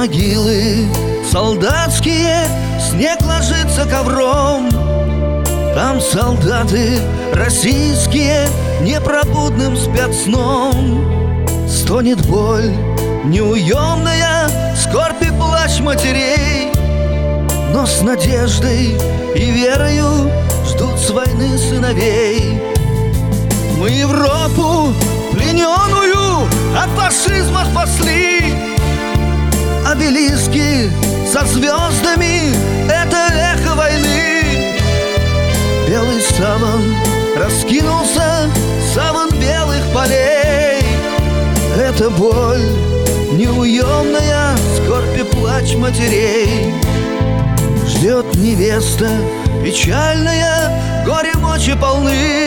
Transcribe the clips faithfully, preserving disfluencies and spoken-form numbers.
могилы солдатские снег ложится ковром. Там солдаты российские непробудным спят сном. Стонет боль неуемная, скорбь и плач матерей, но с надеждой и верою ждут с войны сыновей. Мы Европу плененную от фашизма спасли. Обелиски со звездами — это эхо войны. Белый саван раскинулся, саван белых полей. Это боль неуемная, скорбь и плач матерей. Ждет невеста печальная, горе мочи полны.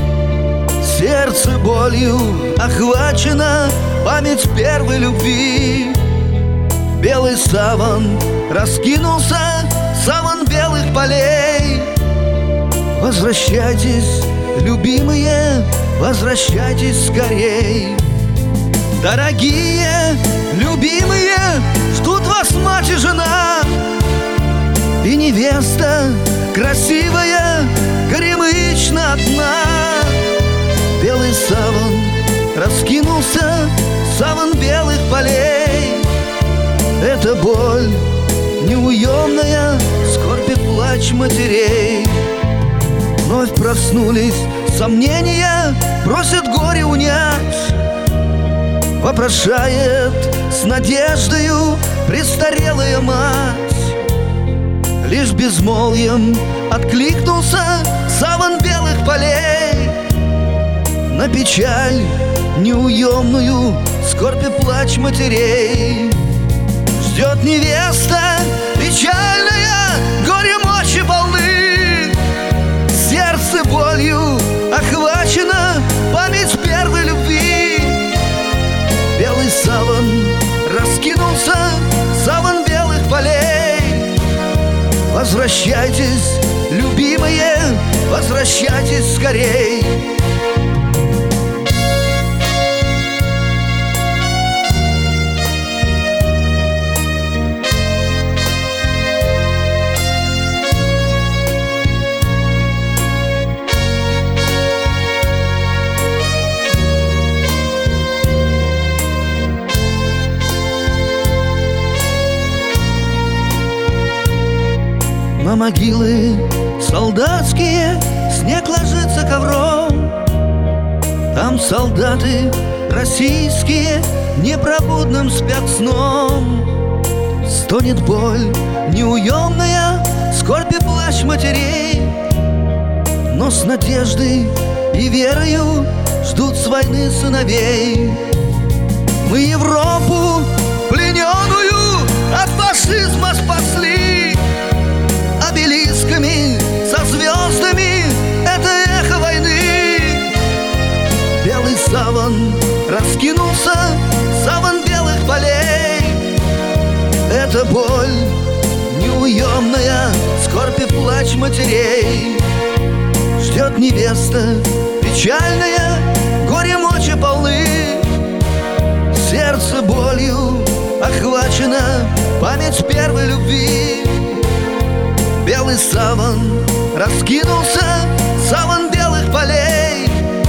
Сердце болью охвачено, память первой любви. Белый саван раскинулся, саван белых полей. Возвращайтесь, любимые, возвращайтесь скорей. Дорогие, любимые, ждут вас мать и жена. И невеста красивая, горемычно одна. Белый саван раскинулся, саван белых полей. Это боль неуемная, скорбь и плач матерей. Вновь проснулись сомнения, просят горе унять. Вопрошает с надеждою престарелая мать. Лишь безмолвием откликнулся саван белых полей. На печаль неуемную, скорбь и плач матерей. Ждет невеста печальная, горе мочи полны. Сердце болью охвачено, память первой любви. Белый саван раскинулся, саван белых полей. Возвращайтесь, любимые, возвращайтесь скорей. На могилы солдатские снег ложится ковром. Там солдаты российские непробудным спят сном. Стонет боль неуемная, скорбь и плач матерей, но с надеждой и верою ждут с войны сыновей. Мы Европу плененную от фашизма спасли. Обелисками со звездами — это эхо войны. Белый саван раскинулся, саван белых полей. Это боль неуемная, скорбь и плач матерей. Ждет невеста печальная, горе мочи полны. Сердце болью охвачено, память первой любви. Белый саван раскинулся, саван белых полей.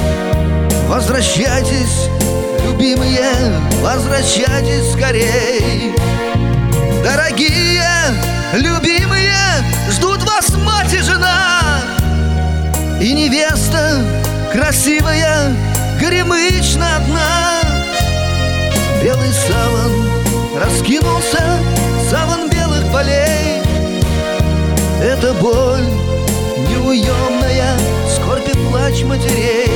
Возвращайтесь, любимые, возвращайтесь скорей. Дорогие, любимые, ждут вас мать и жена. И невеста красивая, горемычно одна. Белый саван раскинулся, саван белых полей. Это боль неуемная, скорбь и плач матерей.